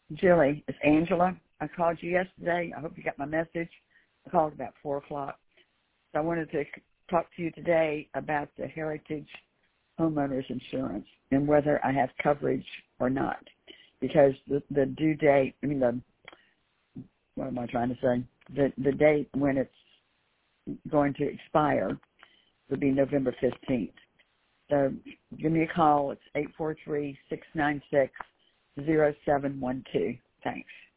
Julie, it's Angela. I called you yesterday. I hope you got my message. I called about 4 o'clock. So I wanted to talk to you today about the Heritage homeowners insurance and whether I have coverage or not. Because the due date, what am I trying to say? The date when it's going to expire would be November 15th. So give me a call. It's 843-696-0712. Thanks.